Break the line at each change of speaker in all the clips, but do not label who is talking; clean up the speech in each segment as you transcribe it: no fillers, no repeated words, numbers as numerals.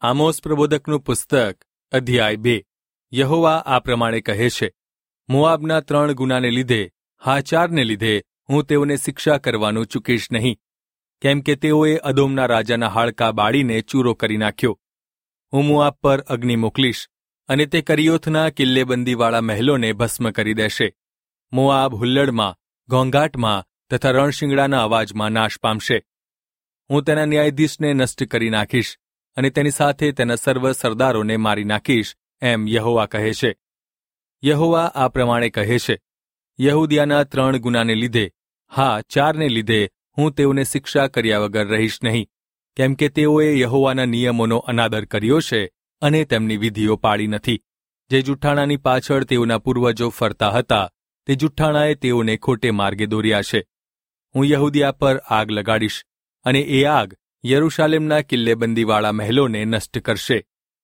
આમોસ પ્રબોધકનું પુસ્તક અધ્યાય 2। યહોવા આ પ્રમાણે કહે છે, મોઆબના 3 ગુનાને લીધે, હા 4ને લીધે હું તેઓને શિક્ષા કરવાનું ચૂકીશ નહીં, કેમ કે તેઓએ અદોમના રાજાના હાડકા બાળીને ચૂરો કરી નાખ્યો. હું મોઆબ પર અગ્નિ મોકલીશ, અને તે કરિયોથના કિલ્લેબંદીવાળા મહેલોને ભસ્મ કરી દેશે. મોઆબ હુલ્લડમાં, ઘોંઘાટમાં તથા રણશિંગડાના અવાજમાં નાશ પામશે. હું તેના ન્યાયાધીશને નષ્ટ કરી નાખીશ, અને તેની સાથે તેના સર્વ સરદારોને મારી નાખીશ, એમ યહોવા કહે છે. યહોવા આ પ્રમાણે કહે છે, યહૂદિયાના 3 ગુનાને લીધે, હા 4ને લીધે હું તેઓને શિક્ષા કર્યા વગર રહીશ નહીં, કેમ કે તેઓએ યહોવાના નિયમોનો અનાદર કર્યો છે અને તેમની વિધિઓ પાળી નથી. જે જુઠ્ઠાણાની પાછળ તેઓના પૂર્વજો ફરતા હતા, તે જુઠ્ઠાણાએ તેઓને ખોટે માર્ગે દોર્યા છે. હું યહૂદિયા પર આગ લગાડીશ, અને એ આગ યરૂશાલેમના કિલ્લેબંદીવાળા મહેલોને નષ્ટ કરશે.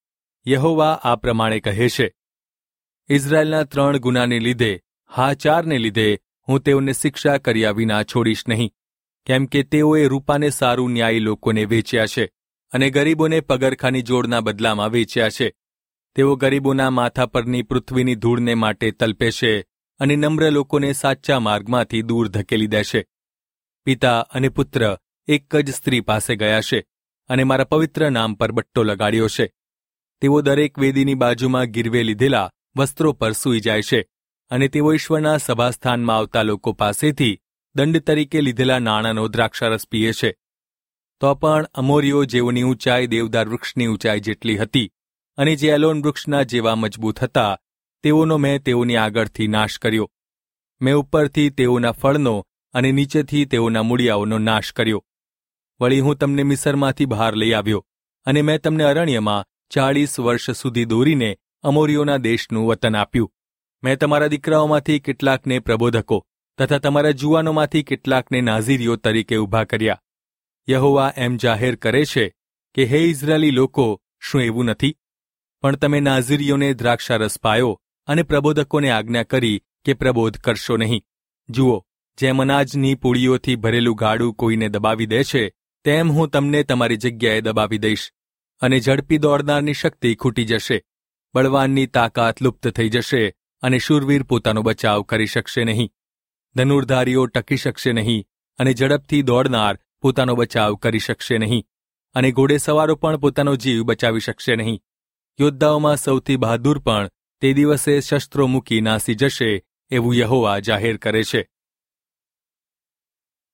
યહોવા આ પ્રમાણે કહે છે, ઇઝરાયેલના 3 ગુનાને લીધે, હા 4ને લીધે હું તેઓને શિક્ષા કર્યા વિના છોડીશ નહીં, કેમ કે તેઓએ રૂપાને સારું ન્યાયી લોકોને વેચ્યા છે, અને ગરીબોને પગરખાની જોડના બદલામાં વેચ્યા છે. તેઓ ગરીબોના માથા પરની પૃથ્વીની ધૂળને માટે તલપે છે, અને નમ્ર લોકોને સાચા માર્ગમાંથી દૂર ધકેલી દેશે. પિતા અને પુત્ર એક જ સ્ત્રી પાસે ગયા છે, અને મારા પવિત્ર નામ પર બટ્ટો લગાડ્યો છે. તેઓ દરેક વેદીની બાજુમાં ગીરવે લીધેલા વસ્ત્રો પર સૂઈ જાય છે, અને તેઓ ઈશ્વરના સભાસ્થાનમાં આવતા લોકો પાસેથી દંડ તરીકે લીધેલા નાણાંનો દ્રાક્ષારસ પીએ છે. તો પણ અમોરીઓ, જેઓની ઊંચાઈ દેવદાર વૃક્ષની ઊંચાઈ જેટલી હતી, અને જે એલોન વૃક્ષના જેવા મજબૂત હતા, તેઓનો મેં તેઓની આગળથી નાશ કર્યો. મેં ઉપરથી તેઓના ફળનો અને નીચેથી તેઓના મૂળિયાઓનો નાશ કર્યો. વળી હું તમને મિસરમાંથી બહાર લઈ આવ્યો, અને મેં તમને અરણ્યમાં 40 વર્ષ સુધી દોરીને અમોરીઓના દેશનું વતન આપ્યું. મેં તમારા દીકરાઓમાંથી કેટલાકને પ્રબોધકો તથા તમારા જુવાનોમાંથી કેટલાકને નાઝીરીઓ તરીકે ઊભા કર્યા. યહોવા એમ જાહેર કરે છે કે, હે ઇઝરાયેલી લોકો, શું એવું નથી? પણ તમે નાઝીરીઓને દ્રાક્ષારસ પાયો, અને પ્રબોધકોને આજ્ઞા કરી કે પ્રબોધ કરશો નહીં. જુઓ, જેમ અનાજની પૂળીઓથી ભરેલું ગાડું કોઈને દબાવી દે છે, તેમ હું તમને તમારી જગ્યાએ દબાવી દઈશ, અને ઝડપી દોડનારની શક્તિ ખૂટી જશે. બળવાનની તાકાત લુપ્ત થઈ જશે, અને શૂરવીર પોતાનો બચાવ કરી શકશે નહીં. ધનુર્ધારીઓ ટકી શકશે નહીં, અને ઝડપથી દોડનાર પોતાનો બચાવ કરી શકશે નહીં, અને ઘોડેસવારો પણ પોતાનો જીવ બચાવી શકશે નહીં. યોદ્ધાઓમાં સૌથી બહાદુર પણ તે દિવસે શસ્ત્રો મૂકી નાસી જશે, એવું યહોવા જાહેર કરે છે.